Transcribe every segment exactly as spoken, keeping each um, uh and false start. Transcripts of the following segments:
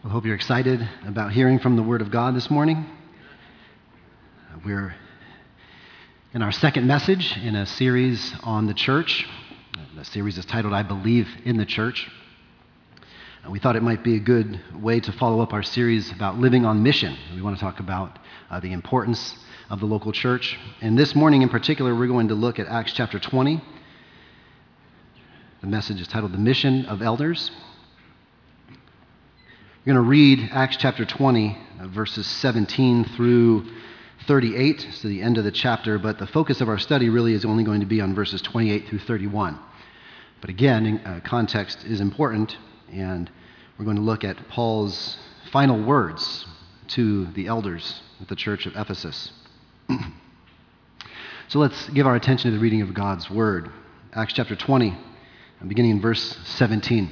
I hope you're excited about hearing from the Word of God this morning. We're in our second message in a series on the church. The series is titled, I Believe in the Church. We thought it might be a good way to follow up our series about living on mission. We want to talk about uh, the importance of the local church. And this morning in particular, we're going to look at Acts chapter twenty. The message is titled, The Mission of Elders. We're going to read Acts chapter twenty, uh, verses seventeen through thirty-eight, so the end of the chapter, but the focus of our study really is only going to be on verses twenty-eight through thirty-one. But again, uh, context is important, and we're going to look at Paul's final words to the elders at the church of Ephesus. So let's give our attention to the reading of God's word. Acts chapter twenty, beginning in verse seventeen.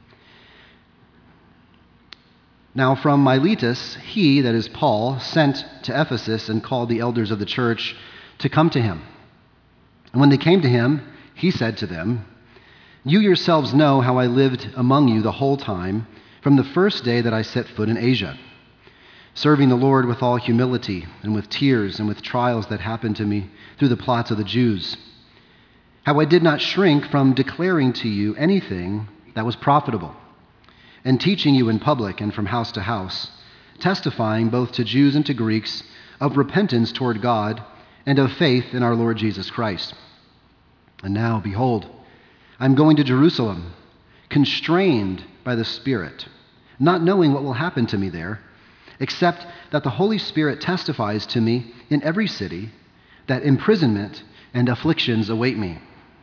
Now from Miletus, he, that is Paul, sent to Ephesus and called the elders of the church to come to him. And when they came to him, he said to them, You yourselves know how I lived among you the whole time, from the first day that I set foot in Asia, serving the Lord with all humility and with tears and with trials that happened to me through the plots of the Jews. How I did not shrink from declaring to you anything that was profitable, and teaching you in public and from house to house, testifying both to Jews and to Greeks of repentance toward God and of faith in our Lord Jesus Christ. And now, behold, I am going to Jerusalem, constrained by the Spirit, not knowing what will happen to me there, except that the Holy Spirit testifies to me in every city that imprisonment and afflictions await me.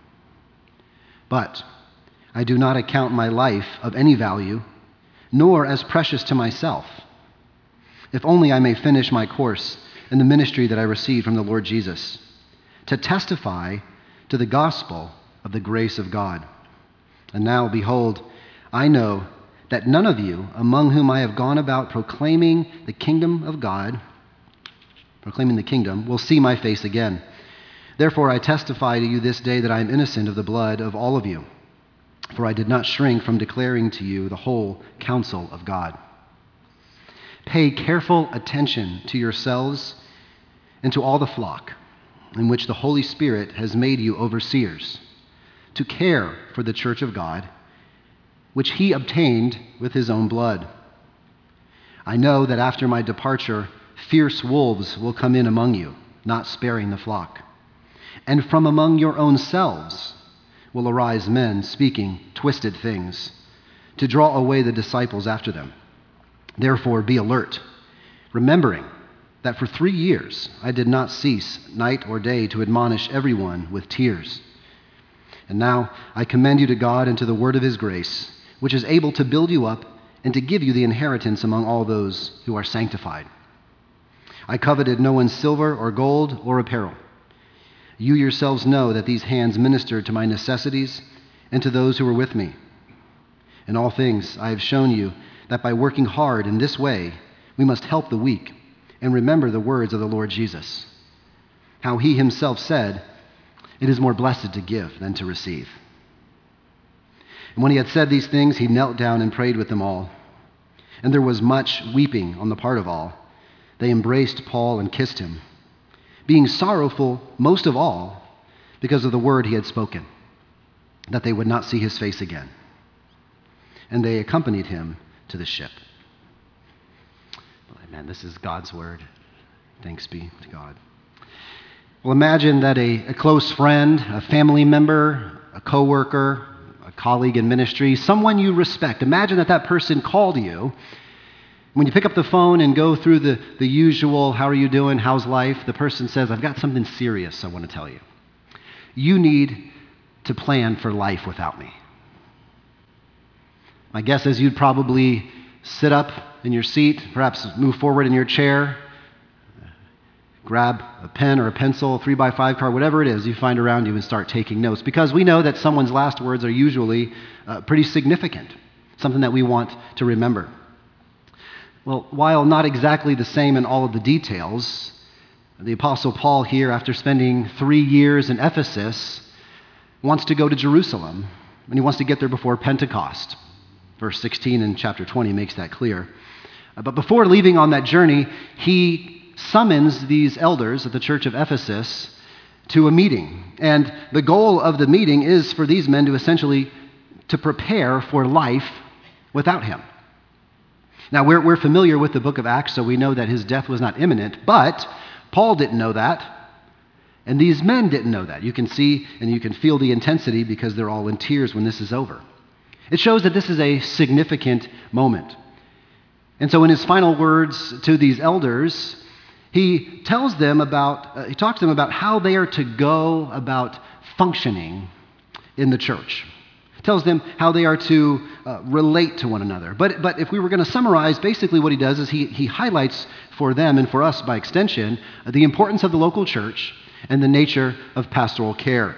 But I do not account my life of any value, nor as precious to myself, if only I may finish my course in the ministry that I received from the Lord Jesus, to testify to the gospel of the grace of God. And now, behold, I know that none of you among whom I have gone about proclaiming the kingdom of God, proclaiming the kingdom, will see my face again. Therefore, I testify to you this day that I am innocent of the blood of all of you. For I did not shrink from declaring to you the whole counsel of God. Pay careful attention to yourselves and to all the flock in which the Holy Spirit has made you overseers, to care for the church of God, which he obtained with his own blood. I know that after my departure, fierce wolves will come in among you, not sparing the flock. And from among your own selves will arise men speaking twisted things to draw away the disciples after them. Therefore, be alert, remembering that for three years I did not cease night or day to admonish everyone with tears. And now I commend you to God and to the word of his grace, which is able to build you up and to give you the inheritance among all those who are sanctified. I coveted no one's silver or gold or apparel. You yourselves know that these hands ministered to my necessities and to those who were with me. In all things, I have shown you that by working hard in this way, we must help the weak and remember the words of the Lord Jesus, how he himself said, It is more blessed to give than to receive. And when he had said these things, he knelt down and prayed with them all. And there was much weeping on the part of all. They embraced Paul and kissed him, being sorrowful most of all because of the word he had spoken, that they would not see his face again. And they accompanied him to the ship. Amen. This is God's word. Thanks be to God. Well, imagine that a, a close friend, a family member, a coworker, a colleague in ministry, someone you respect, imagine that that person called you. When you pick up the phone and go through the, the usual, how are you doing, how's life, the person says, I've got something serious I want to tell you. You need to plan for life without me. My guess is you'd probably sit up in your seat, perhaps move forward in your chair, grab a pen or a pencil, a three by five card, whatever it is you find around you, and start taking notes, because we know that someone's last words are usually uh, pretty significant, something that we want to remember. Well, while not exactly the same in all of the details, the Apostle Paul here, after spending three years in Ephesus, wants to go to Jerusalem, and he wants to get there before Pentecost. Verse sixteen in chapter twenty makes that clear. Uh, but before leaving on that journey, he summons these elders at the church of Ephesus to a meeting. And the goal of the meeting is for these men to essentially to prepare for life without him. Now, we're, we're familiar with the book of Acts, so we know that his death was not imminent, but Paul didn't know that, and these men didn't know that. You can see and you can feel the intensity because they're all in tears when this is over. It shows that this is a significant moment. And so in his final words to these elders, he tells them about, uh, he talks to them about how they are to go about functioning in the church. Tells them how they are to uh, relate to one another. But, but if we were going to summarize, basically what he does is he, he highlights for them and for us by extension uh, the importance of the local church and the nature of pastoral care.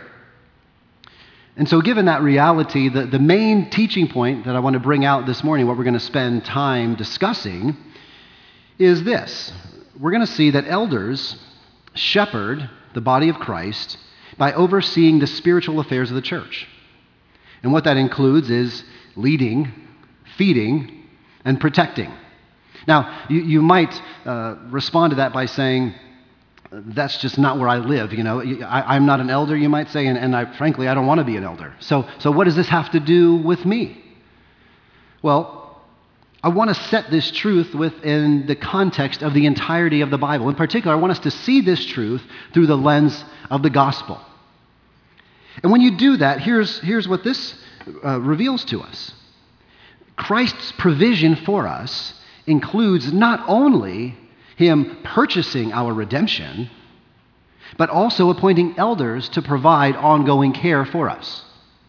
And so given that reality, the, the main teaching point that I want to bring out this morning, what we're going to spend time discussing, is this. We're going to see that elders shepherd the body of Christ by overseeing the spiritual affairs of the church. And what that includes is leading, feeding, and protecting. Now, you, you might uh, respond to that by saying, that's just not where I live. You know, I, I'm not an elder, you might say, and, and I, frankly, I don't want to be an elder. So, so what does this have to do with me? Well, I want to set this truth within the context of the entirety of the Bible. In particular, I want us to see this truth through the lens of the gospel. And when you do that, here's, here's what this uh, reveals to us. Christ's provision for us includes not only him purchasing our redemption, but also appointing elders to provide ongoing care for us.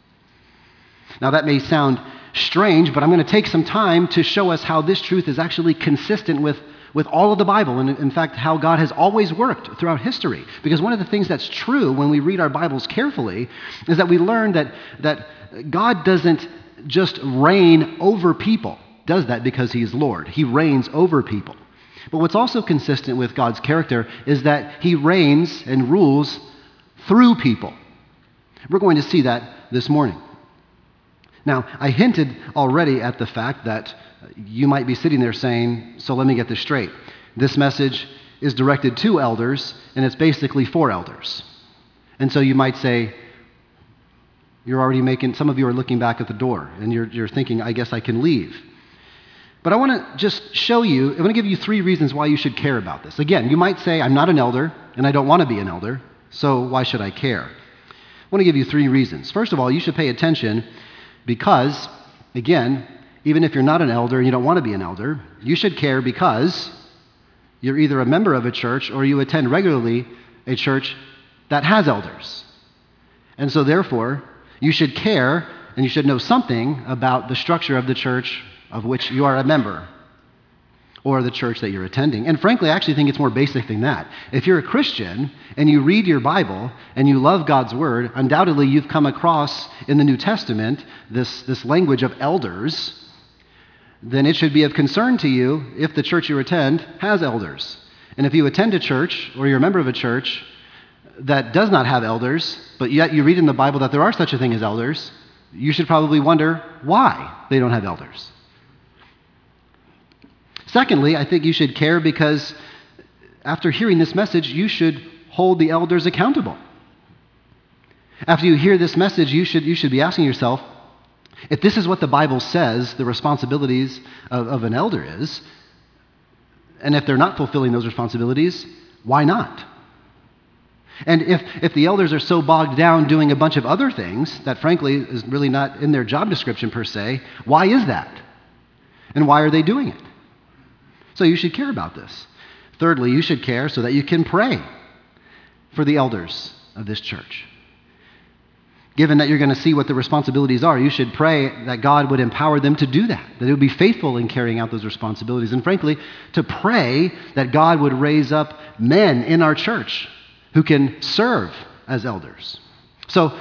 Now that may sound strange, but I'm going to take some time to show us how this truth is actually consistent with with all of the Bible, and in fact, how God has always worked throughout history. Because one of the things that's true when we read our Bibles carefully is that we learn that, that God doesn't just reign over people, does that because he is Lord. He reigns over people. But what's also consistent with God's character is that he reigns and rules through people. We're going to see that this morning. Now, I hinted already at the fact that you might be sitting there saying, so let me get this straight. This message is directed to elders, and it's basically for elders. And so you might say, you're already making, some of you are looking back at the door, and you're, you're thinking, I guess I can leave. But I want to just show you, I want to give you three reasons why you should care about this. Again, you might say, I'm not an elder, and I don't want to be an elder, so why should I care? I want to give you three reasons. First of all, you should pay attention because, again, even if you're not an elder and you don't want to be an elder, you should care because you're either a member of a church or you attend regularly a church that has elders. And so therefore, you should care and you should know something about the structure of the church of which you are a member or the church that you're attending. And frankly, I actually think it's more basic than that. If you're a Christian and you read your Bible and you love God's word, undoubtedly you've come across in the New Testament this, this language of elders, then it should be of concern to you if the church you attend has elders. And if you attend a church or you're a member of a church that does not have elders, but yet you read in the Bible that there are such a thing as elders, you should probably wonder why they don't have elders. Secondly, I think you should care because after hearing this message, you should hold the elders accountable. After you hear this message, you should, you should be asking yourself, if this is what the Bible says the responsibilities of, of an elder is, and if they're not fulfilling those responsibilities, why not? And if, if the elders are so bogged down doing a bunch of other things that frankly is really not in their job description per se, why is that? And why are they doing it? So you should care about this. Thirdly, you should care so that you can pray for the elders of this church. Given that you're going to see what the responsibilities are, you should pray that God would empower them to do that, that they would be faithful in carrying out those responsibilities. And frankly, to pray that God would raise up men in our church who can serve as elders. So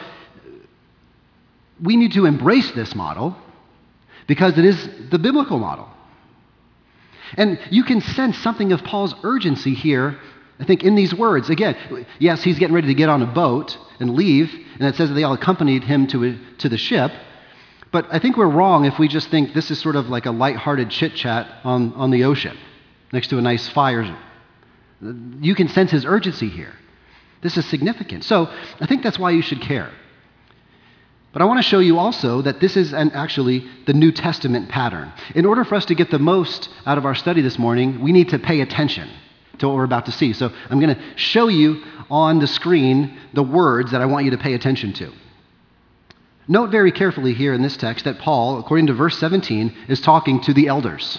we need to embrace this model because it is the biblical model. And you can sense something of Paul's urgency here, I think, in these words. Again, yes, he's getting ready to get on a boat and leave, and it says that they all accompanied him to, a, to the ship. But I think we're wrong if we just think this is sort of like a lighthearted chit-chat on, on the ocean next to a nice fire. You can sense his urgency here. This is significant. So I think that's why you should care. But I want to show you also that this is an, actually the New Testament pattern. In order for us to get the most out of our study this morning, we need to pay attention to what we're about to see. So I'm going to show you on the screen the words that I want you to pay attention to. Note very carefully here in this text that Paul, according to verse seventeen, is talking to the elders.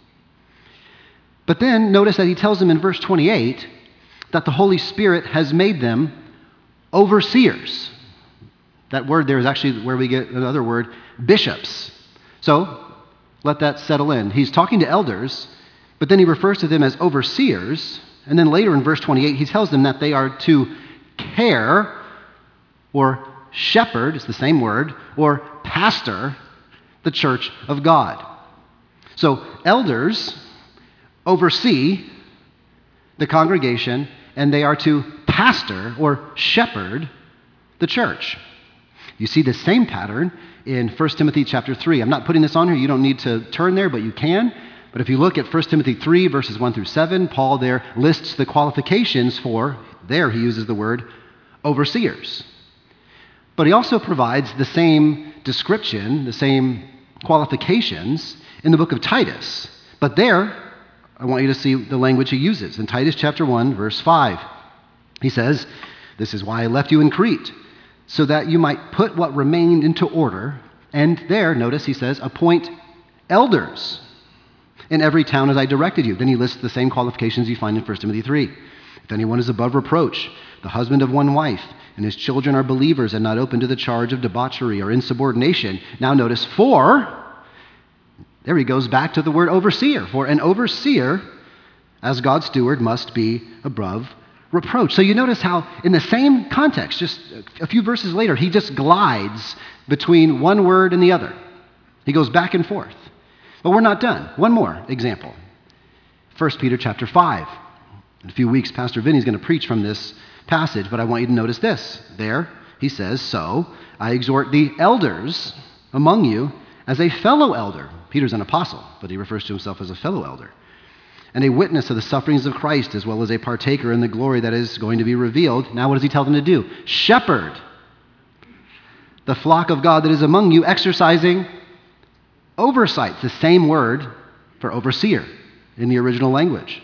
But then notice that he tells them in verse twenty-eight that the Holy Spirit has made them overseers. That word there is actually where we get another word, bishops. So let that settle in. He's talking to elders, but then he refers to them as overseers. And then later in verse twenty-eight, he tells them that they are to care or shepherd, it's the same word, or pastor the church of God. So elders oversee the congregation, and they are to pastor or shepherd the church. You see the same pattern in First Timothy chapter three. I'm not putting this on here. You don't need to turn there, but you can. But if you look at First Timothy three, verses one through seven, Paul there lists the qualifications for, there he uses the word overseers. But he also provides the same description, the same qualifications in the book of Titus. But there, I want you to see the language he uses. In Titus chapter one, verse five, he says, "This is why I left you in Crete, so that you might put what remained into order." And there, notice he says, "Appoint elders in every town as I directed you." Then he lists the same qualifications you find in First Timothy three. "If anyone is above reproach, the husband of one wife, and his children are believers and not open to the charge of debauchery or insubordination." Now notice, for, there he goes back to the word overseer. For an overseer, as God's steward, must be above reproach. So you notice how in the same context, just a few verses later, he just glides between one word and the other. He goes back and forth. But we're not done. One more example. First Peter chapter five. In a few weeks, Pastor Vinny's going to preach from this passage, but I want you to notice this. There, he says, "So I exhort the elders among you as a fellow elder." Peter's an apostle, but he refers to himself as a fellow elder. "And a witness of the sufferings of Christ, as well as a partaker in the glory that is going to be revealed." Now what does he tell them to do? "Shepherd the flock of God that is among you, exercising oversight." It's the same word for overseer in the original language.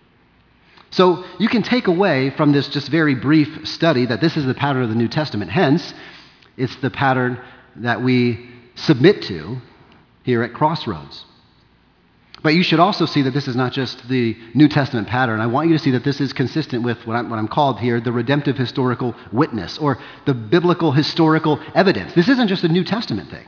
So you can take away from this just very brief study that this is the pattern of the New Testament. Hence, it's the pattern that we submit to here at Crossroads. But you should also see that this is not just the New Testament pattern. I want you to see that this is consistent with what I'm, what I'm called here the redemptive historical witness, or the biblical historical evidence. This isn't just a New Testament thing.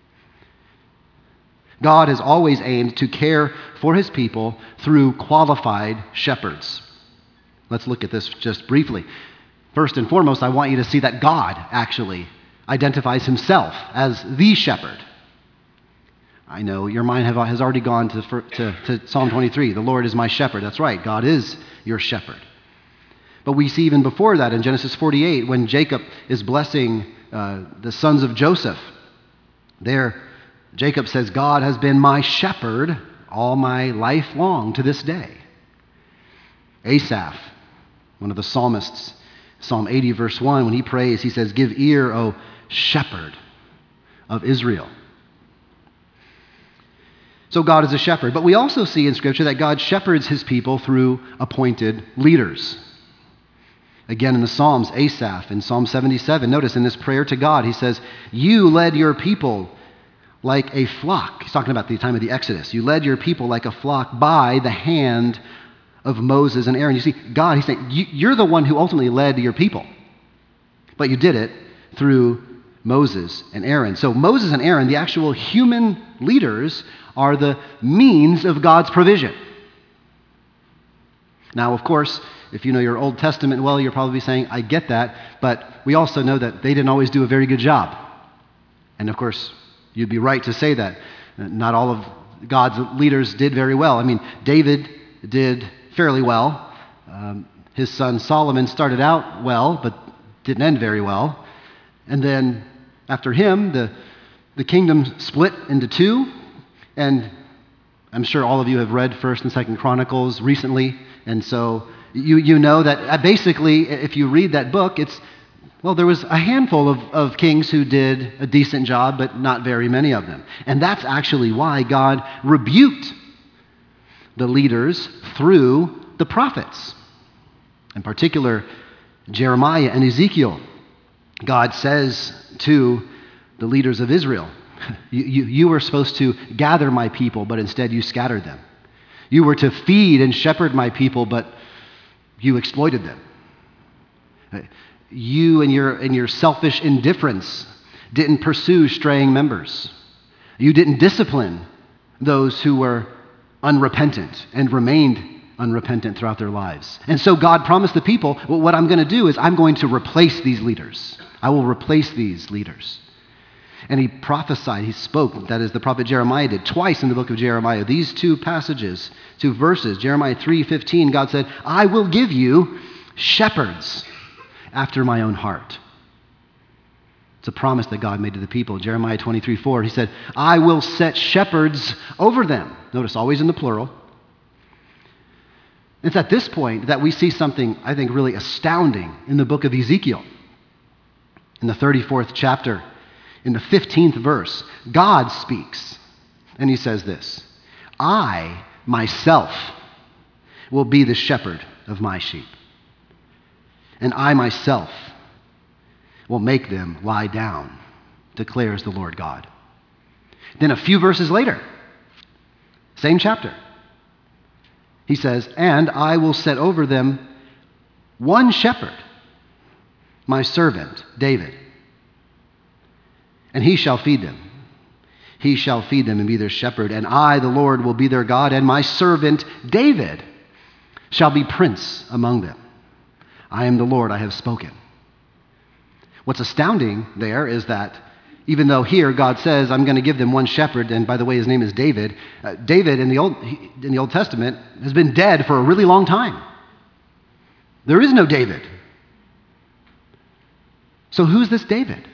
God has always aimed to care for his people through qualified shepherds. Let's look at this just briefly. First and foremost, I want you to see that God actually identifies himself as the shepherd. I know your mind have, has already gone to, to, to Psalm twenty-three. The Lord is my shepherd. That's right. God is your shepherd. But we see even before that in Genesis forty-eight, when Jacob is blessing uh, the sons of Joseph, there Jacob says, "God has been my shepherd all my life long to this day." Asaph, one of the psalmists, Psalm eighty, verse one, when he prays, he says, "Give ear, O shepherd of Israel." So God is a shepherd. But we also see in Scripture that God shepherds his people through appointed leaders. Again, in the Psalms, Asaph in Psalm seventy-seven, notice in this prayer to God, he says, "You led your people like a flock." He's talking about the time of the Exodus. "You led your people like a flock by the hand of Moses and Aaron." You see, God, he's saying, you're the one who ultimately led your people. But you did it through Moses and Aaron. So Moses and Aaron, the actual human leaders, are the means of God's provision. Now, of course, if you know your Old Testament well, you're probably saying, "I get that," but we also know that they didn't always do a very good job. And of course, you'd be right to say that. Not all of God's leaders did very well. I mean, David did fairly well. Um, his son Solomon started out well, but didn't end very well. And then after him, the the kingdom split into two, and I'm sure all of you have read First and Second Chronicles recently, and so you you know that basically, if you read that book, it's, well, there was a handful of, of kings who did a decent job, but not very many of them. And that's actually why God rebuked the leaders through the prophets. In particular, Jeremiah and Ezekiel. God says to the leaders of Israel, you, you, you were supposed to gather my people, but instead you scattered them. You were to feed and shepherd my people, but you exploited them. You and your, and your selfish indifference didn't pursue straying members. You didn't discipline those who were unrepentant and remained unrepentant throughout their lives. And so God promised the people, well, what I'm going to do is I'm going to replace these leaders. I will replace these leaders. And he prophesied, he spoke, that is, the prophet Jeremiah did, twice in the book of Jeremiah. These two passages, two verses, Jeremiah three fifteen, God said, I will give you shepherds after my own heart. It's a promise that God made to the people. Jeremiah twenty-three four, he said, I will set shepherds over them. Notice, always in the plural. It's at this point that we see something, I think, really astounding in the book of Ezekiel. In the thirty-fourth chapter, in the fifteenth verse, God speaks, and he says this, I myself will be the shepherd of my sheep, and I myself will make them lie down, declares the Lord God. Then a few verses later, same chapter, he says, and I will set over them one shepherd, my servant David, and he shall feed them. He shall feed them and be their shepherd, and I, the Lord, will be their God, and my servant David shall be prince among them. I am the Lord, I have spoken. What's astounding there is that even though here God says, I'm going to give them one shepherd, and by the way, his name is David, uh, David in the, Old, in the Old Testament has been dead for a really long time. There is no David. So who's this David?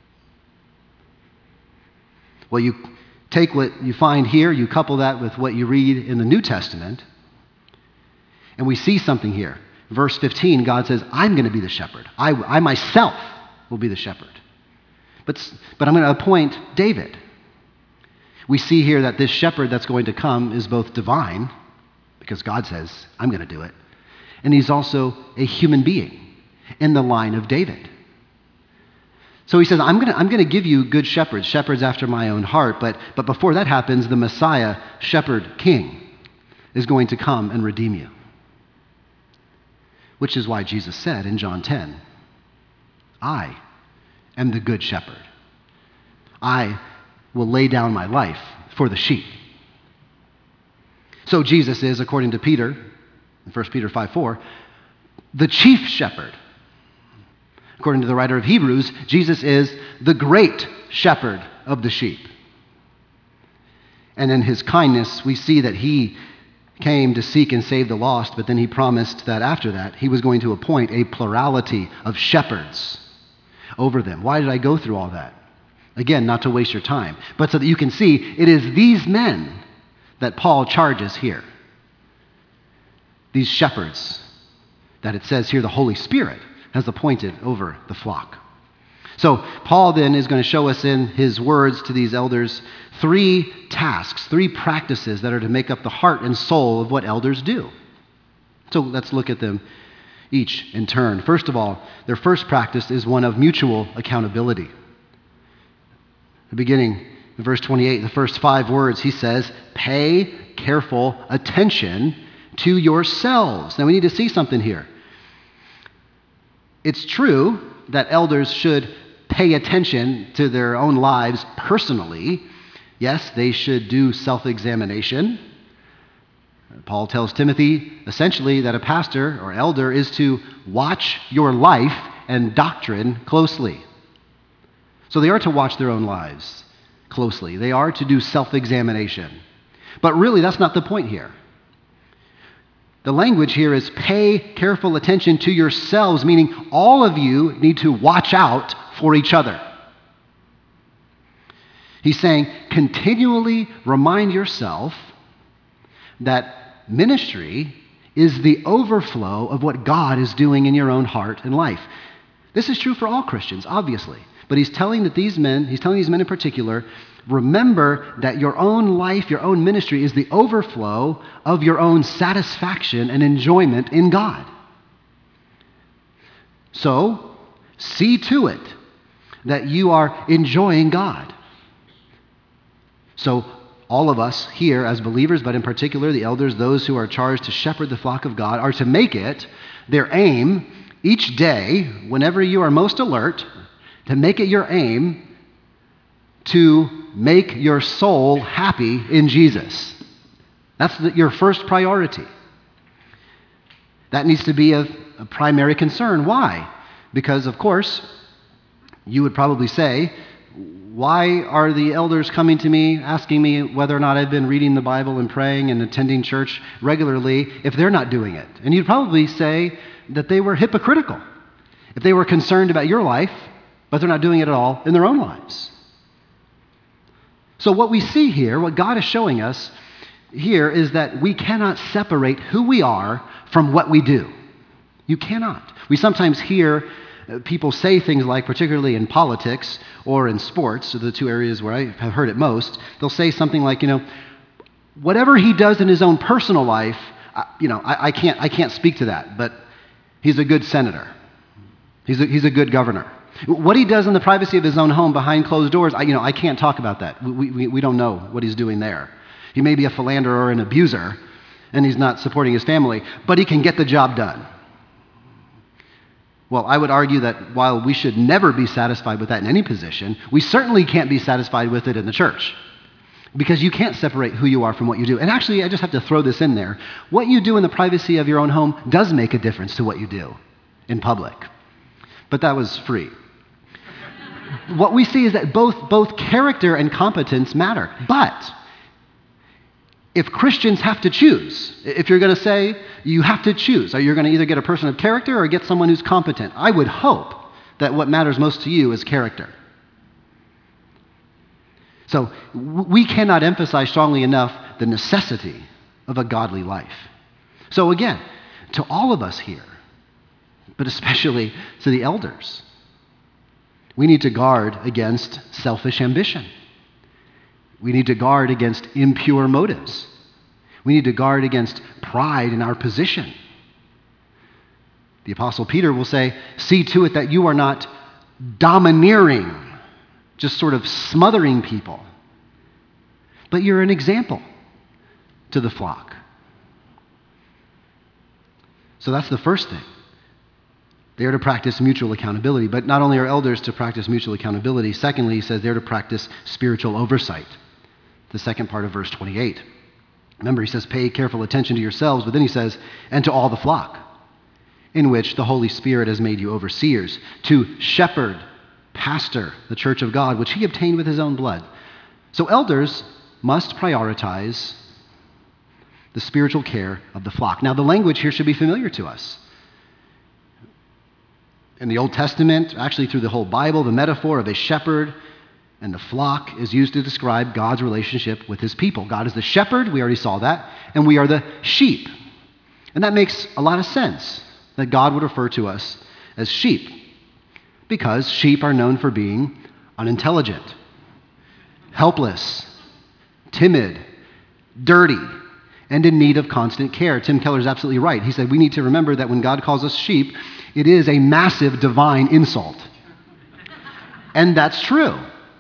Well, you take what you find here, you couple that with what you read in the New Testament, and we see something here. Verse fifteen, God says, I'm going to be the shepherd. I, I myself will be the shepherd. But, but I'm going to appoint David. We see here that this shepherd that's going to come is both divine, because God says, I'm going to do it, and he's also a human being in the line of David. So he says, I'm going to, I'm going to give you good shepherds, shepherds after my own heart, but, but before that happens, the Messiah, shepherd king, is going to come and redeem you. Which is why Jesus said in John ten, I am the good shepherd. I will lay down my life for the sheep. So Jesus is, according to Peter, in First Peter five four, the chief shepherd. According to the writer of Hebrews, Jesus is the great shepherd of the sheep. And in his kindness, we see that he came to seek and save the lost, but then he promised that after that, he was going to appoint a plurality of shepherds over them. Why did I go through all that? Again, not to waste your time, but so that you can see it is these men that Paul charges here. These shepherds that it says here the Holy Spirit has appointed over the flock. So Paul then is going to show us in his words to these elders three tasks, three practices that are to make up the heart and soul of what elders do. So let's look at them each in turn. First of all, their first practice is one of mutual accountability. The beginning, in verse twenty-eight, the first five words, he says, pay careful attention to yourselves. Now we need to see something here. It's true that elders should pay attention to their own lives personally. Yes, they should do self-examination. Paul tells Timothy essentially that a pastor or elder is to watch your life and doctrine closely. So they are to watch their own lives closely. They are to do self-examination. But really, that's not the point here. The language here is pay careful attention to yourselves, meaning all of you need to watch out for each other. He's saying, continually remind yourself that ministry is the overflow of what God is doing in your own heart and life. This is true for all Christians, obviously. But he's telling that these men, he's telling these men in particular, remember that your own life, your own ministry is the overflow of your own satisfaction and enjoyment in God. So, see to it that you are enjoying God. So, all of us here as believers, but in particular the elders, those who are charged to shepherd the flock of God, are to make it their aim each day, whenever you are most alert, to make it your aim to make your soul happy in Jesus. That's the, your first priority. That needs to be a, a primary concern. Why? Because, of course, you would probably say, why are the elders coming to me asking me whether or not I've been reading the Bible and praying and attending church regularly if they're not doing it? And you'd probably say that they were hypocritical if they were concerned about your life, but they're not doing it at all in their own lives. So what we see here, what God is showing us here, is that we cannot separate who we are from what we do. You cannot. We sometimes hear people say things like, particularly in politics or in sports, so the two areas where I have heard it most, they'll say something like, you know, whatever he does in his own personal life, I, you know, I, I can't I can't speak to that, but he's a good senator. He's a, he's a good governor. What he does in the privacy of his own home behind closed doors, I, you know, I can't talk about that. We, we, we don't know what he's doing there. He may be a philanderer or an abuser, and he's not supporting his family, but he can get the job done. Well, I would argue that while we should never be satisfied with that in any position, we certainly can't be satisfied with it in the church, because you can't separate who you are from what you do. And actually, I just have to throw this in there. What you do in the privacy of your own home does make a difference to what you do in public. But that was free. What we see is that both, both character and competence matter. But if Christians have to choose, if you're going to say you have to choose, or you're going to either get a person of character or get someone who's competent, I would hope that what matters most to you is character. So we cannot emphasize strongly enough the necessity of a godly life. So again, to all of us here, but especially to the elders, we need to guard against selfish ambition. We need to guard against impure motives. We need to guard against pride in our position. The Apostle Peter will say, see to it that you are not domineering, just sort of smothering people, but you're an example to the flock. So that's the first thing. They are to practice mutual accountability. But not only are elders to practice mutual accountability, secondly, he says they're to practice spiritual oversight. The second part of verse twenty-eight. Remember, he says, pay careful attention to yourselves, but then he says, and to all the flock, in which the Holy Spirit has made you overseers, to shepherd, pastor the church of God, which he obtained with his own blood. So elders must prioritize the spiritual care of the flock. Now, the language here should be familiar to us. In the Old Testament, actually through the whole Bible, the metaphor of a shepherd and the flock is used to describe God's relationship with his people. God is the shepherd, we already saw that, and we are the sheep. And that makes a lot of sense, that God would refer to us as sheep, because sheep are known for being unintelligent, helpless, timid, dirty, and in need of constant care. Tim Keller is absolutely right. He said we need to remember that when God calls us sheep, it is a massive divine insult. And that's true.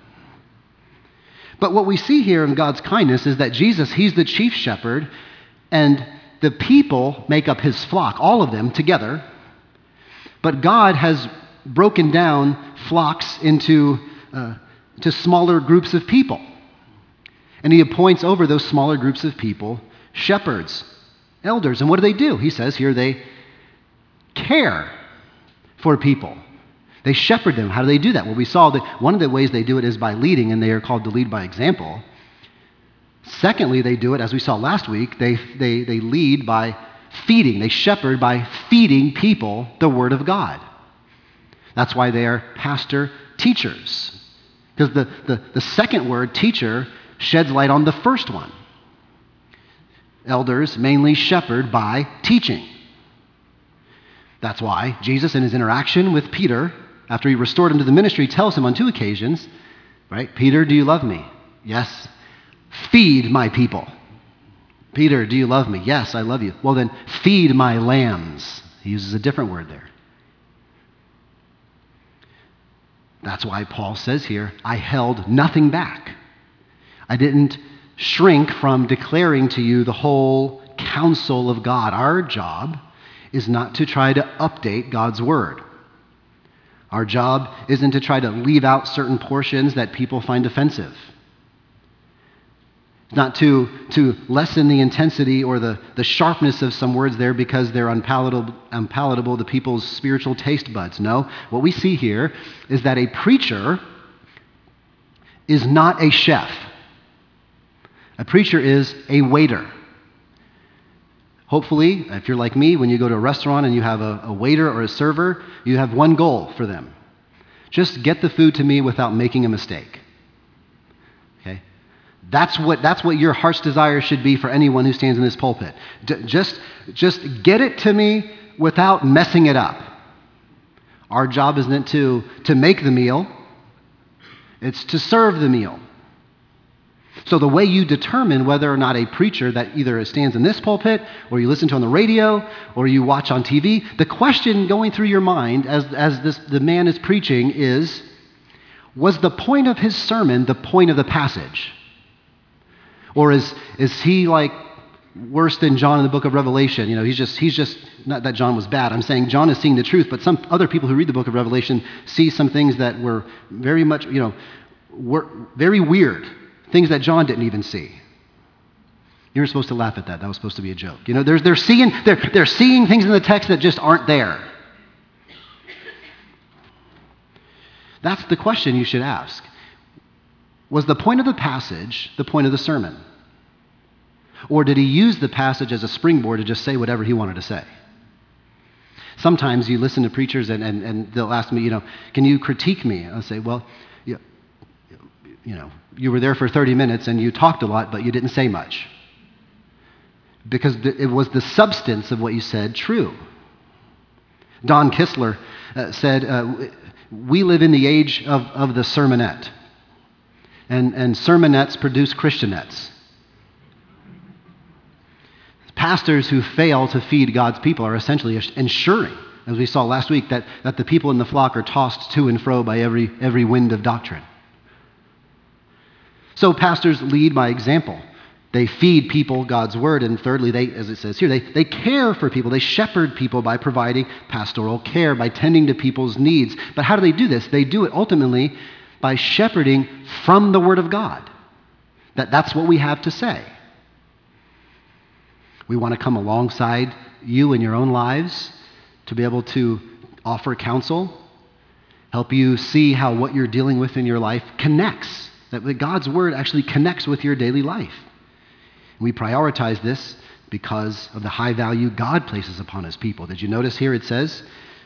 But what we see here in God's kindness is that Jesus, he's the chief shepherd, and the people make up his flock, all of them together. But God has broken down flocks into uh, to smaller groups of people. And he appoints over those smaller groups of people shepherds, elders. And what do they do? He says here they care for people. They shepherd them. How do they do that? Well, we saw that one of the ways they do it is by leading, and they are called to lead by example. Secondly, they do it, as we saw last week, they, they, they lead by feeding. They shepherd by feeding people the Word of God. That's why they are pastor teachers, because Because the, the, the second word, teacher, sheds light on the first one. Elders mainly shepherd by teaching. That's why Jesus, in his interaction with Peter, after he restored him to the ministry, tells him on two occasions, right? Peter, do you love me? Yes. Feed my people. Peter, do you love me? Yes, I love you. Well, then feed my lambs. He uses a different word there. That's why Paul says here, I held nothing back. I didn't shrink from declaring to you the whole counsel of God. Our job is not to try to update God's word. Our job isn't to try to leave out certain portions that people find offensive. It's not to, to lessen the intensity or the, the sharpness of some words there because they're unpalatable, unpalatable to people's spiritual taste buds. No, what we see here is that a preacher is not a chef. A preacher is a waiter. Hopefully, if you're like me, when you go to a restaurant and you have a, a waiter or a server, you have one goal for them. Just get the food to me without making a mistake. Okay? That's what, that's what your heart's desire should be for anyone who stands in this pulpit. D- just, just get it to me without messing it up. Our job isn't to, to make the meal, it's to serve the meal. So the way you determine whether or not a preacher that either stands in this pulpit or you listen to on the radio or you watch on T V, the question going through your mind as, as this, the man is preaching is, was the point of his sermon the point of the passage? Or is, is he like worse than John in the book of Revelation? You know, he's just, he's just, not that John was bad. I'm saying John is seeing the truth, but some other people who read the book of Revelation see some things that were very much, you know, were very weird. Things that John didn't even see. You were supposed to laugh at that. That was supposed to be a joke. You know, they're, they're, seeing, they're, they're seeing things in the text that just aren't there. That's the question you should ask. Was the point of the passage the point of the sermon? Or did he use the passage as a springboard to just say whatever he wanted to say? Sometimes you listen to preachers and, and, and they'll ask me, you know, can you critique me? I'll say, well, you, you know, you were there for thirty minutes and you talked a lot, but you didn't say much. Because it was the substance of what you said true. Don Kistler uh, said, uh, we live in the age of, of the sermonette. And, and sermonettes produce Christianettes. Pastors who fail to feed God's people are essentially ensuring, as we saw last week, that, that the people in the flock are tossed to and fro by every, every wind of doctrine. So pastors lead by example. They feed people God's word. And thirdly, they, as it says here, they, they care for people. They shepherd people by providing pastoral care, by tending to people's needs. But how do they do this? They do it ultimately by shepherding from the word of God. That, that's what we have to say. We want to come alongside you in your own lives to be able to offer counsel, help you see how what you're dealing with in your life connects. That God's word actually connects with your daily life. We prioritize this because of the high value God places upon his people. Did you notice here it says,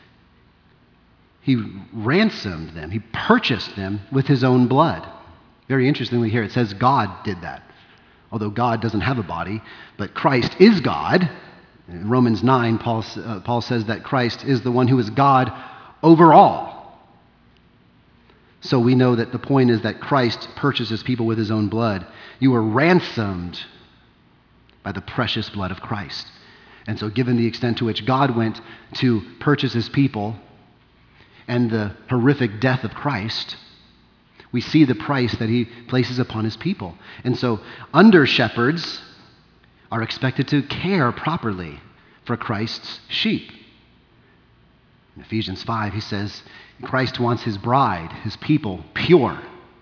he ransomed them, he purchased them with his own blood. Very interestingly here it says God did that. Although God doesn't have a body, but Christ is God. In Romans nine, Paul, uh, Paul says that Christ is the one who is God over all. So we know that the point is that Christ purchases people with his own blood. You were ransomed by the precious blood of Christ. And so given the extent to which God went to purchase his people and the horrific death of Christ, we see the price that he places upon his people. And so under shepherds are expected to care properly for Christ's sheep. In Ephesians five, he says, Christ wants his bride, his people, pure.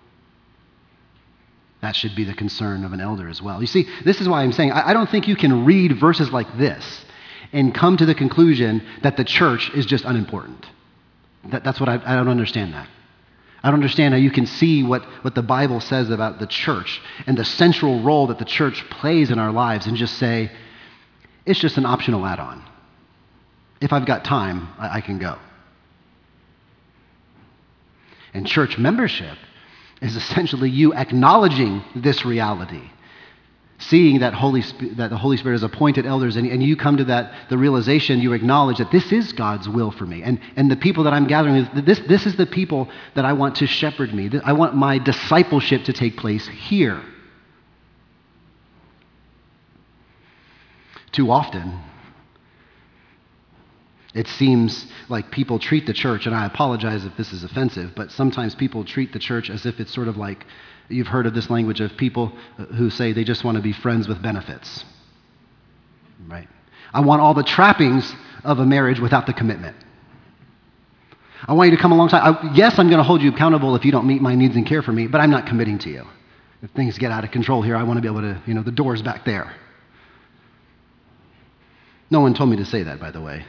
That should be the concern of an elder as well. You see, this is why I'm saying I, I don't think you can read verses like this and come to the conclusion that the church is just unimportant. That, that's what I, I don't understand that. I don't understand how you can see what, what the Bible says about the church and the central role that the church plays in our lives and just say, it's just an optional add-on. If I've got time, I, I can go. And church membership is essentially you acknowledging this reality, seeing that Holy Sp- that the Holy Spirit has appointed elders, and, and you come to that the realization, you acknowledge that this is God's will for me, and and the people that I'm gathering with, this this is the people that I want to shepherd me. I want my discipleship to take place here. Too often, it seems like people treat the church, and I apologize if this is offensive, but sometimes people treat the church as if it's sort of like, you've heard of this language of people who say they just want to be friends with benefits, right? I want all the trappings of a marriage without the commitment. I want you to come alongside. I, yes, I'm going to hold you accountable if you don't meet my needs and care for me, but I'm not committing to you. If things get out of control here, I want to be able to, you know, the door's back there. No one told me to say that, by the way.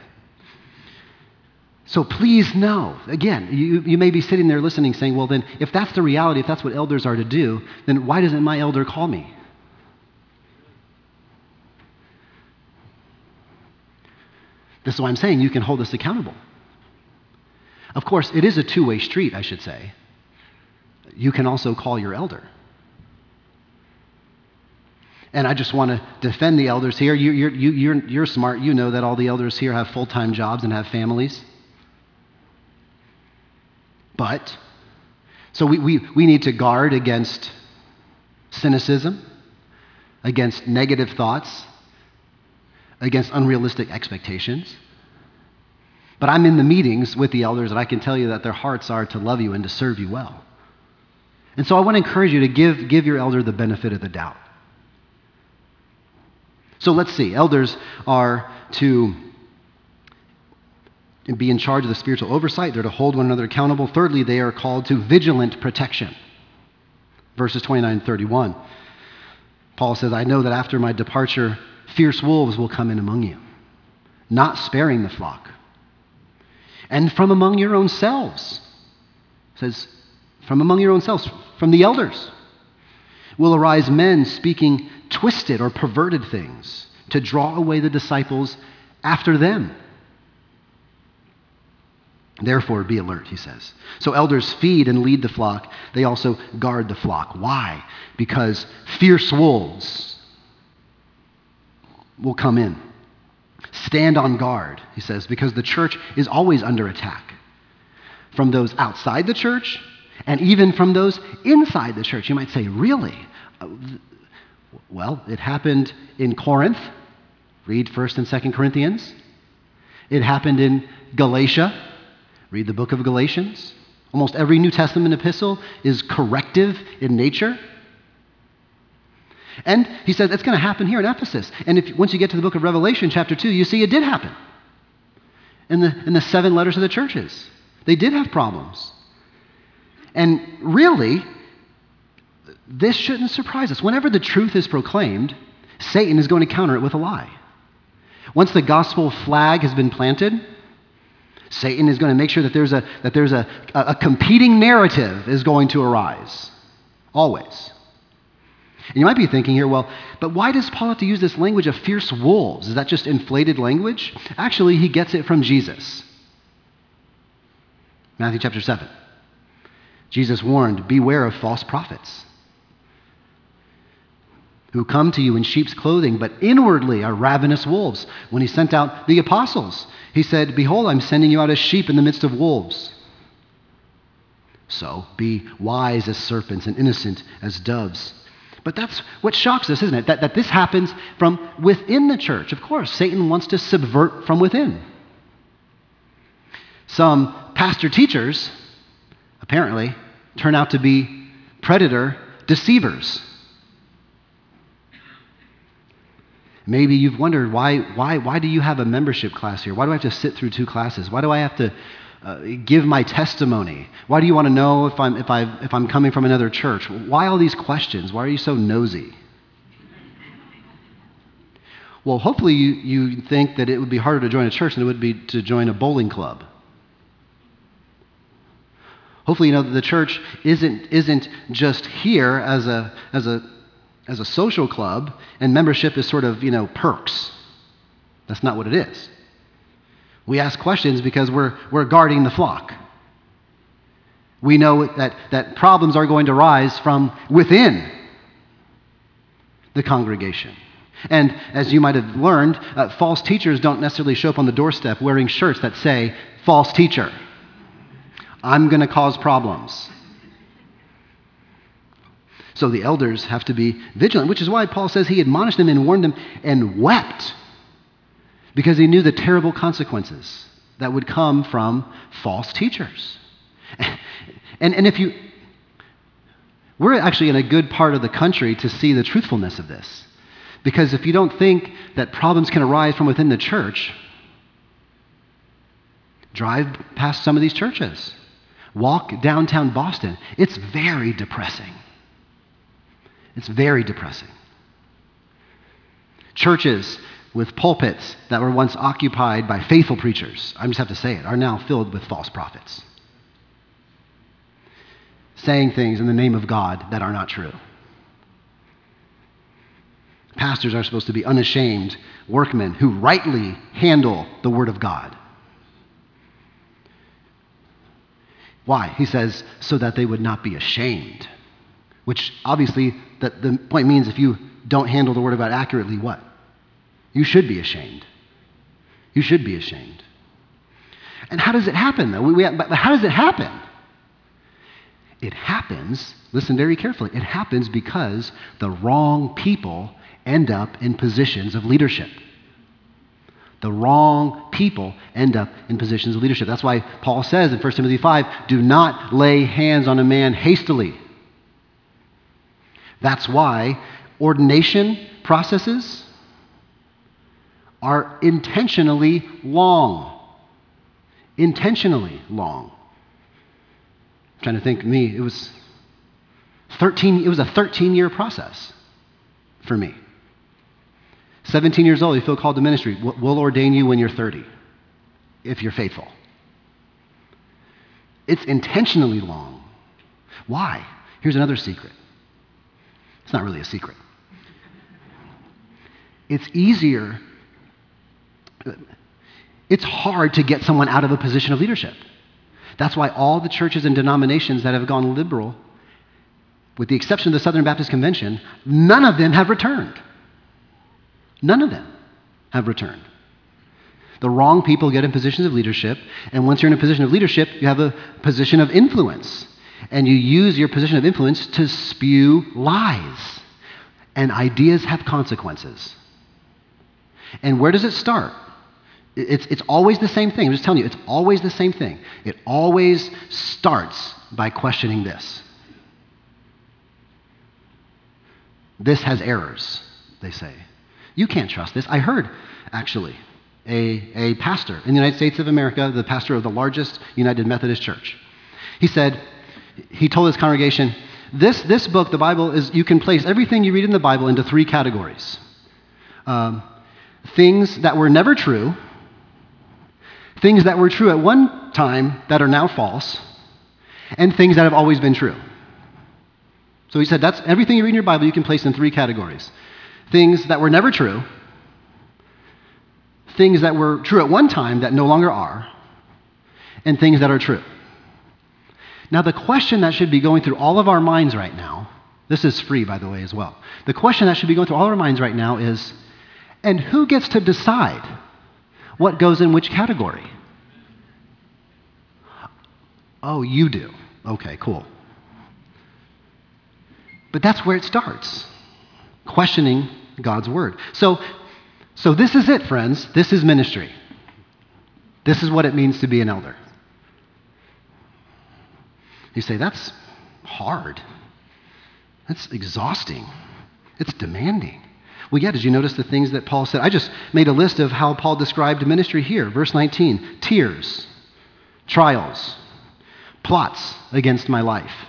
So please know, again, you, you may be sitting there listening saying, well, then if that's the reality, if that's what elders are to do, then why doesn't my elder call me? This is why I'm saying you can hold us accountable. Of course, it is a two-way street, I should say. You can also call your elder. And I just want to defend the elders here. You, you're, you, you're, you're smart. You know that all the elders here have full-time jobs and have families. But, so we, we, we need to guard against cynicism, against negative thoughts, against unrealistic expectations. But I'm in the meetings with the elders, and I can tell you that their hearts are to love you and to serve you well. And so I want to encourage you to give, give your elder the benefit of the doubt. So let's see. Elders are to be in charge of the spiritual oversight. They're to hold one another accountable. Thirdly, they are called to vigilant protection. Verses twenty-nine and thirty-one. Paul says, I know that after my departure, fierce wolves will come in among you, not sparing the flock. And from among your own selves, says, from among your own selves, from the elders, will arise men speaking twisted or perverted things to draw away the disciples after them. Therefore, be alert, he says. So elders feed and lead the flock. They also guard the flock. Why? Because fierce wolves will come in. Stand on guard, he says, because the church is always under attack from those outside the church and even from those inside the church. You might say, really? Well, it happened in Corinth. Read First and Second Corinthians. It happened in Galatia. Read the book of Galatians. Almost every New Testament epistle is corrective in nature. And he says it's going to happen here in Ephesus. And if once you get to the book of Revelation, chapter two, you see it did happen. In the, in the seven letters of the churches. They did have problems. And really, this shouldn't surprise us. Whenever the truth is proclaimed, Satan is going to counter it with a lie. Once the gospel flag has been planted, Satan is going to make sure that there's a that there's a, a competing narrative is going to arise. Always. And you might be thinking here, well, but why does Paul have to use this language of fierce wolves? Is that just inflated language? Actually, he gets it from Jesus. Matthew chapter seven. Jesus warned, beware of false prophets who come to you in sheep's clothing, but inwardly are ravenous wolves. When he sent out the apostles, he said, behold, I'm sending you out as sheep in the midst of wolves. So be wise as serpents and innocent as doves. But that's what shocks us, isn't it? That, that this happens from within the church. Of course, Satan wants to subvert from within. Some pastor teachers, apparently, turn out to be predator deceivers. Maybe you've wondered, why, why, why do you have a membership class here? Why do I have to sit through two classes? Why do I have to uh, give my testimony? Why do you want to know if I'm, if, I, if I'm coming from another church? Why all these questions? Why are you so nosy? Well, hopefully you, you think that it would be harder to join a church than it would be to join a bowling club. Hopefully you know that the church isn't, isn't just here as a, as a as a social club, and membership is sort of, you know, perks. That's not what it is. We ask questions because we're, we're guarding the flock. We know that, that problems are going to rise from within the congregation. And as you might have learned, uh, false teachers don't necessarily show up on the doorstep wearing shirts that say, false teacher, I'm going to cause problems. So the elders have to be vigilant, which is why Paul says he admonished them and warned them and wept, because he knew the terrible consequences that would come from false teachers. And, and if you, we're actually in a good part of the country to see the truthfulness of this. Because if you don't think that problems can arise from within the church, drive past some of these churches. Walk downtown Boston. It's very depressing. It's very depressing. Churches with pulpits that were once occupied by faithful preachers, I just have to say it, are now filled with false prophets, saying things in the name of God that are not true. Pastors are supposed to be unashamed workmen who rightly handle the Word of God. Why? He says, so that they would not be ashamed, which obviously that the point means if you don't handle the Word of God accurately, what? You should be ashamed. You should be ashamed. And how does it happen, though? We, we, but how does it happen? It happens, listen very carefully, it happens because the wrong people end up in positions of leadership. The wrong people end up in positions of leadership. That's why Paul says in First Timothy five, do not lay hands on a man hastily. That's why ordination processes are intentionally long. Intentionally long. I'm trying to think, me, it was thirteen, it was a thirteen-year process for me. seventeen years old, you feel called to ministry. We'll ordain you when you're thirty, if you're faithful. It's intentionally long. Why? Here's another secret. It's not really a secret. It's easier, it's hard to get someone out of a position of leadership. That's why all the churches and denominations that have gone liberal, with the exception of the Southern Baptist Convention, none of them have returned. None of them have returned. The wrong people get in positions of leadership, and once you're in a position of leadership, you have a position of influence. And you use your position of influence to spew lies. And ideas have consequences. And where does it start? It's, it's always the same thing. I'm just telling you, it's always the same thing. It always starts by questioning this. This has errors, they say. You can't trust this. I heard, actually, a, a pastor in the United States of America, the pastor of the largest United Methodist Church. He said, he told his congregation, this, this book, the Bible, is you can place everything you read in the Bible into three categories. Um, things that were never true, things that were true at one time that are now false, and things that have always been true. So he said, that's everything you read in your Bible you can place in three categories. Things that were never true, things that were true at one time that no longer are, and things that are true. Now, the question that should be going through all of our minds right now, this is free, by the way, as well. The question that should be going through all of our minds right now is, and who gets to decide what goes in which category? Oh, you do. Okay, cool. But that's where it starts, questioning God's word. So, so this is it, friends. This is ministry. This is what it means to be an elder. You say, that's hard. That's exhausting. It's demanding. Well, yeah, did you notice the things that Paul said? I just made a list of how Paul described ministry here. Verse nineteen, tears, trials, plots against my life.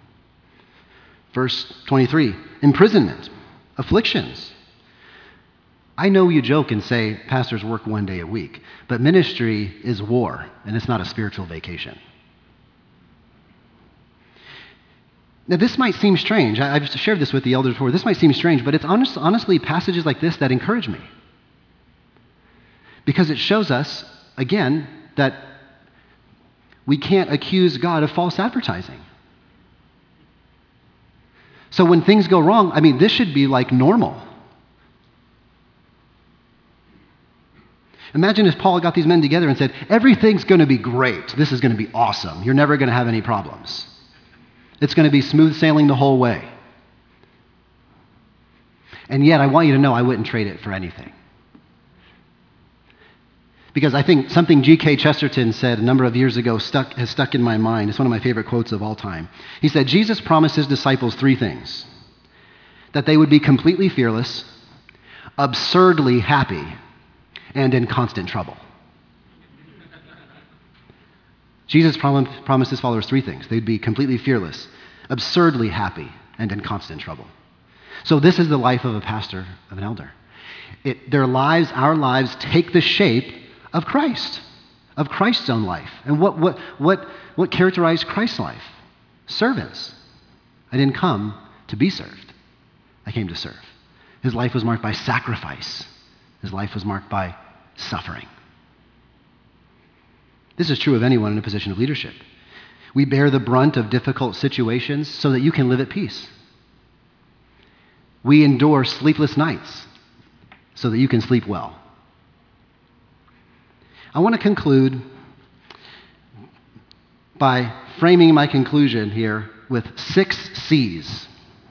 Verse twenty-three, imprisonment, afflictions. I know you joke and say pastors work one day a week, but ministry is war, and it's not a spiritual vacation. Now, this might seem strange. I, I've shared this with the elders before. This might seem strange, but it's honest, honestly passages like this that encourage me. Because it shows us, again, that we can't accuse God of false advertising. So when things go wrong, I mean, this should be like normal. Imagine if Paul got these men together and said, everything's going to be great. This is going to be awesome. You're never going to have any problems. It's going to be smooth sailing the whole way. And yet, I want you to know I wouldn't trade it for anything. Because I think something G K Chesterton said a number of years ago stuck, has stuck in my mind. It's one of my favorite quotes of all time. He said, Jesus promised his disciples three things: that they would be completely fearless, absurdly happy, and in constant trouble. Jesus prom- promised his followers three things. They'd be completely fearless, absurdly happy, and in constant trouble. So this is the life of a pastor, of an elder. It, their lives, our lives, take the shape of Christ, of Christ's own life. And what, what, what, what characterized Christ's life? Service. I didn't come to be served. I came to serve. His life was marked by sacrifice. His life was marked by suffering. This is true of anyone in a position of leadership. We bear the brunt of difficult situations so that you can live at peace. We endure sleepless nights so that you can sleep well. I want to conclude by framing my conclusion here with six C's.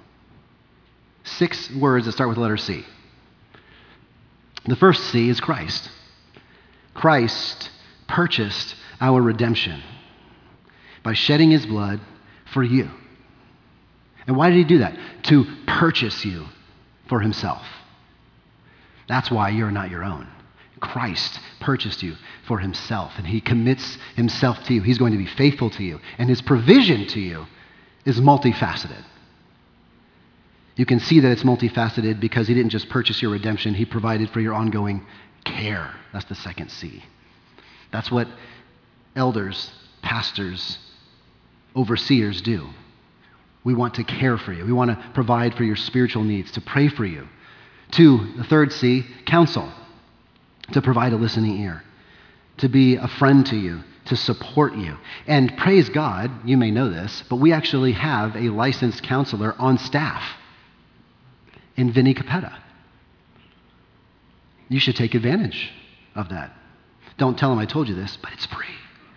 Six words that start with the letter C. The first C is Christ. Christ purchased our redemption by shedding his blood for you. And why did he do that? To purchase you for himself. That's why you're not your own. Christ purchased you for himself, and he commits himself to you. He's going to be faithful to you, and his provision to you is multifaceted. You can see that it's multifaceted because he didn't just purchase your redemption, he provided for your ongoing care. That's the second C. That's what elders, pastors, overseers do. We want to care for you. We want to provide for your spiritual needs, to pray for you. Two, the third C, counsel, to provide a listening ear, to be a friend to you, to support you. And praise God, you may know this, but we actually have a licensed counselor on staff in Vinny Capetta. You should take advantage of that. Don't tell him I told you this, but it's free.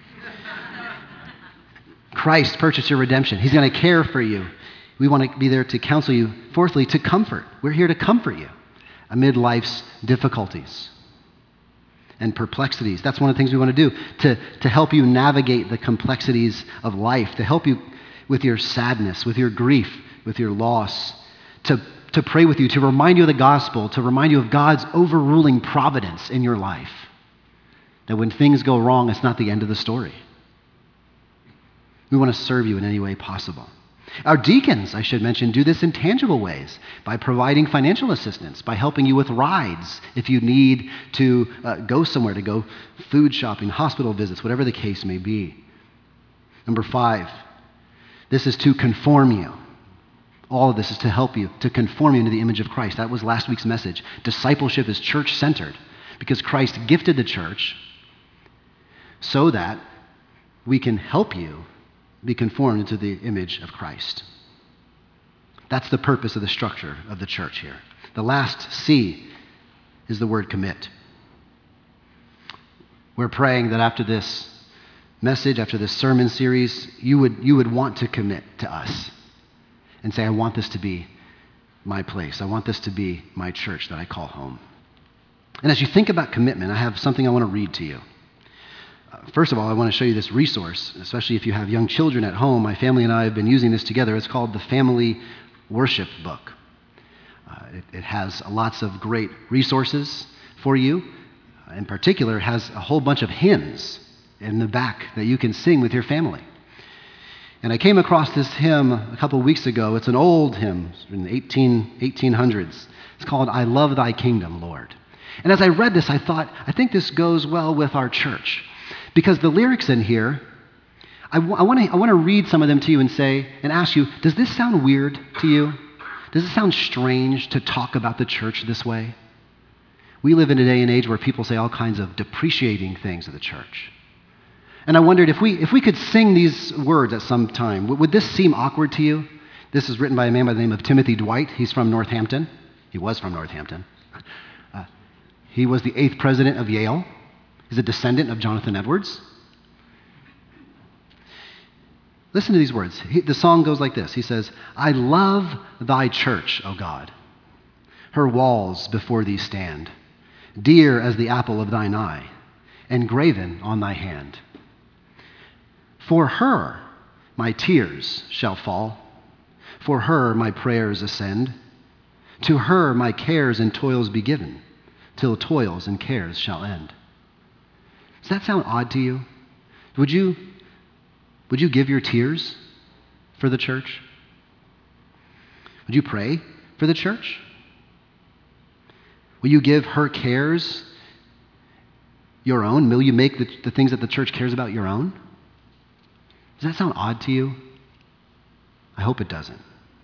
Christ purchased your redemption. He's going to care for you. We want to be there to counsel you. Fourthly, to comfort. We're here to comfort you amid life's difficulties and perplexities. That's one of the things we want to do, to, to help you navigate the complexities of life, to help you with your sadness, with your grief, with your loss, to, to pray with you, to remind you of the gospel, to remind you of God's overruling providence in your life. That when things go wrong, it's not the end of the story. We want to serve you in any way possible. Our deacons, I should mention, do this in tangible ways by providing financial assistance, by helping you with rides if you need to uh, go somewhere, to go food shopping, hospital visits, whatever the case may be. Number five, this is to conform you. All of this is to help you, to conform you into the image of Christ. That was last week's message. Discipleship is church-centered because Christ gifted the church so that we can help you be conformed into the image of Christ. That's the purpose of the structure of the church here. The last C is the word commit. We're praying that after this message, after this sermon series, you would, you would want to commit to us and say, I want this to be my place. I want this to be my church that I call home. And as you think about commitment, I have something I want to read to you. First of all, I want to show you this resource, especially if you have young children at home. My family and I have been using this together. It's called the Family Worship Book. Uh, it, it has lots of great resources for you. In particular, it has a whole bunch of hymns in the back that you can sing with your family. And I came across this hymn a couple of weeks ago. It's an old hymn in the eighteen hundreds. It's called, I Love Thy Kingdom, Lord. And as I read this, I thought, I think this goes well with our church. Because the lyrics in here, I, w- I want to I want to read some of them to you and say, and ask you, does this sound weird to you? Does it sound strange to talk about the church this way? We live in a day and age where people say all kinds of depreciating things of the church. And I wondered if we, if we could sing these words at some time, would this seem awkward to you? This is written by a man by the name of Timothy Dwight. He's from Northampton. He was from Northampton. Uh, he was the eighth president of Yale. He's a descendant of Jonathan Edwards. Listen to these words. He, the song goes like this. He says, I love thy church, O God. Her walls before thee stand, dear as the apple of thine eye, engraven on thy hand. For her my tears shall fall, for her my prayers ascend. To her my cares and toils be given, till toils and cares shall end. Does that sound odd to you? Would you, would you give your tears for the church? Would you pray for the church? Will you give her cares your own? Will you make the, the things that the church cares about your own? Does that sound odd to you? I hope it doesn't.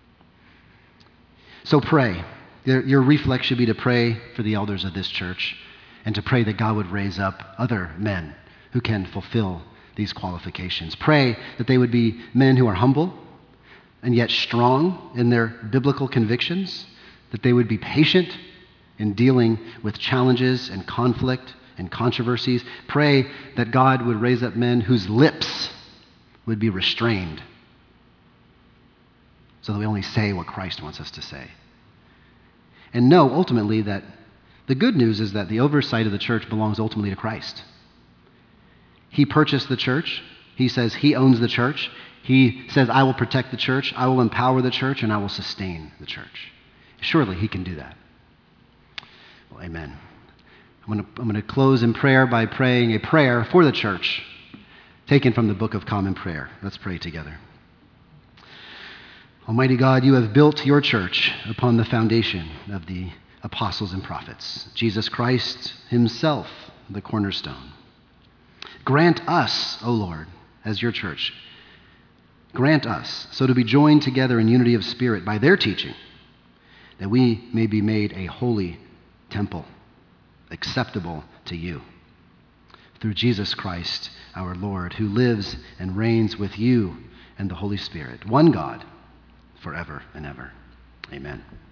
So pray. Your, your reflex should be to pray for the elders of this church and to pray that God would raise up other men who can fulfill these qualifications. Pray that they would be men who are humble and yet strong in their biblical convictions, that they would be patient in dealing with challenges and conflict and controversies. Pray that God would raise up men whose lips would be restrained so that we only say what Christ wants us to say. And know, ultimately, that the good news is that the oversight of the church belongs ultimately to Christ. He purchased the church. He says he owns the church. He says, I will protect the church, I will empower the church, and I will sustain the church. Surely he can do that. Well, amen. I'm going to, I'm going to close in prayer by praying a prayer for the church, taken from the Book of Common Prayer. Let's pray together. Almighty God, you have built your church upon the foundation of the apostles and prophets, Jesus Christ himself, the cornerstone. Grant us, O Lord, as your church, grant us so to be joined together in unity of spirit by their teaching, that we may be made a holy temple, acceptable to you. Through Jesus Christ, our Lord, who lives and reigns with you and the Holy Spirit, one God, forever and ever. Amen.